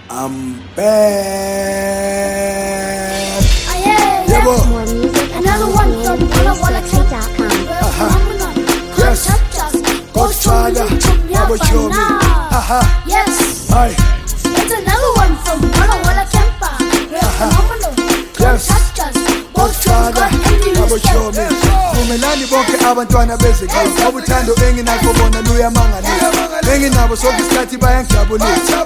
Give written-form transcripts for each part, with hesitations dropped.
I'm back. More music at MoreMusicAtWallaCam.com. Yes, Godfather, Baba Show Me. Yes, Aye. it's another one from Walla Kempa. We're phenomenal. Yes, Godfather, Baba Show Me. Vumelani bonke abantwana bezekile obuthando enginakho bona luyamangalisa enginabo sonke isikhathi bayangijabulisa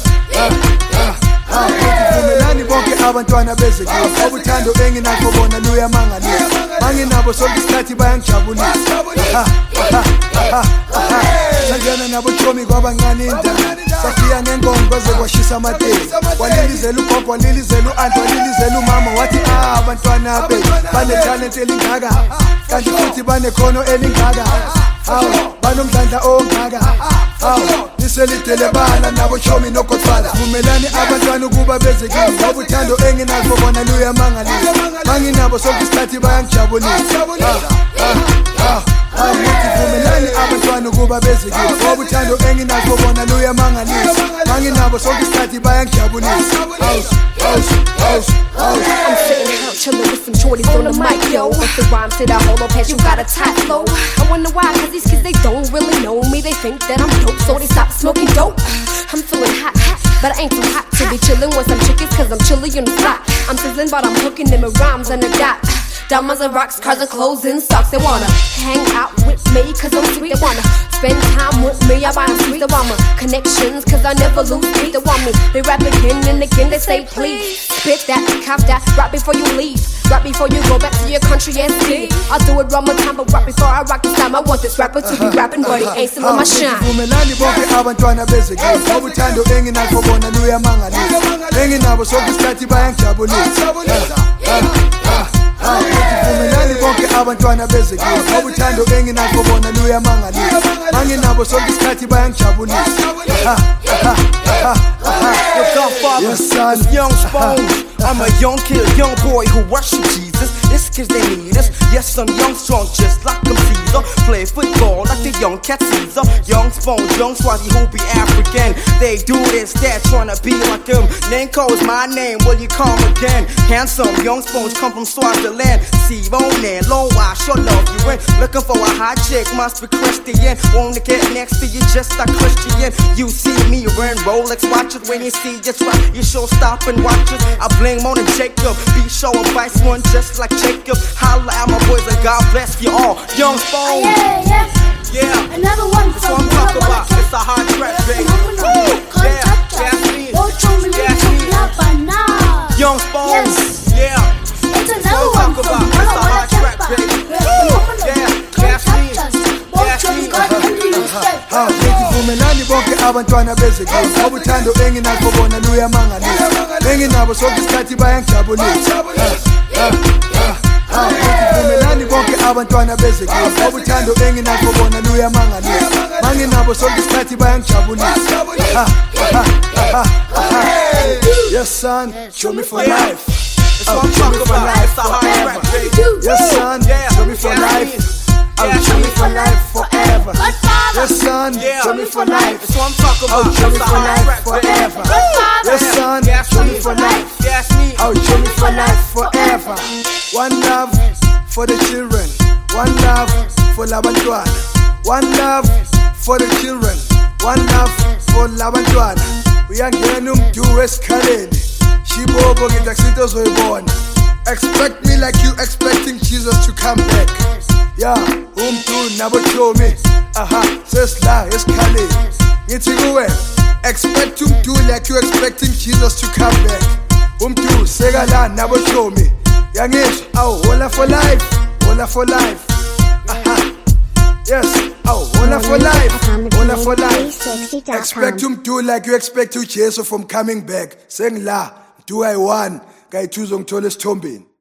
Vumelani bonke abantwana bezekile obuthando enginakho bona luyamangalisa banginabo sonke isikhathi bayangijabulisa Sanjana nabo chomi kwabancane indaba Safiya ngengongo zekwashisa amateki Walilizela ugogo walilizela u-aunt walilizela umama wathi abantwana be bane-talent elingaka kanti futhi banekhono elingaka banomdlandla ongaka niselidele bala nabo chomi nogodfather vumelani abantwana ukuba bezekile ngoba uthando enginakho bona luyamangalisa banginabo sonke isikhathi bayangijabulisa Vumelani abantwana ukuba bezekile ngoba uthando enginakho bona luyamangalisa banginabo sonke isikhathi bayangijabulisa I'm sitting out chillin' with some shorties on the mic, yo. With the rhymes to the hollow patch, you got a tight flow. I wonder why, cause these kids, they don't really know me. They think that I'm dope, so they stop smoking dope. I'm feeling hot, but I ain't too hot to be chillin' with some chickies, cause I'm chilly on the spot. I'm sizzling, but I'm hooking them with rhymes and a dot. Diamonds and rocks, cars and clothes and socks. They wanna hang out with me, cause I'm sweet. They wanna spend time with me, I buy them sweet. They want my connections, cause I never lose beat. They want me, they rap again and again. They say please, spit that, cop that, rap before you leave. Rap before you go back to your country and see. I'll do it one more time, but rap before I rock this time. I want this rapper to be rapping, but he ain't still in my shine. Vumelani bonke abantwana bezekile ngoba uthando enginakho bona luyamangalisa enginabo sonke isikhathi bayangijabulisa Vumelani bonke abantwana bezekile ngoba uthando enginakho bona luyamangalisa banginabo sonke isikhathi bayangijabulisa Godfather, son. Young Spones. I'm a young kid, young boy who worship Jesus. It's cause they need us. Yes, I'm young, strong, just like them Caesar. Play football like the young cat Caesar. Young Spones, young Swazi who be African. They do this, they're trying to be like them. Nenko is my name, will you come again? Handsome, young Spones come from Swaziland. See, Ronan, low, I sure love you. And looking for a hot chick, must be Christian. Wanna get next to you just like Christian. You see me wearing Rolex watches. When you see just right, you sure stop and watch it. I blame more than Jacob. Be sure and vice one just like Jacob. Holla at my boys and God bless you all. Young Spones. Yeah. Another one That's from what I'm talking about. Walla It's a hot track, baby. Young Spones. Yeah. It's another one from Walla Kempa. Vumelani bonke abantwana bezekile ngoba uthando enginakho bona luyamangalisa enginabo sonke isikhathi bayangijabulisa Vumelani bonke abantwana bezekile ngoba uthando enginakho bona luyamangalisa banginabo sonke isikhathi bayangijabulisa Yes son, show me for life. That's what I'm talking about. It's a hot track, baby. Yes son, show me for life. Show me for life forever. Yes son, show me for life. That's what I'm talking about. Show me It's a for hot life track, forever. baby. Yes son, show me for life. Show me for life forever. One love for the children. One love for labantwana. One love for the children. One love for labantwana. Uyangena umdu esikhaleni. Shibobo ngitakusito zoyibona. Expect me like you expecting Jesus to come back. Yeah, umdu nabo chomi. Sesla esikhaleni. Ngithi kuwe, expect umdu like you expecting Jesus to come back. Umdu sekala nabo chomi. Yangishwa, hola for life, hola for life. Yes, hola for life, hola for life. Expect umdu like you expect Jesus from coming back. Sengla, do I want? Guy choose ngithola esithombeni.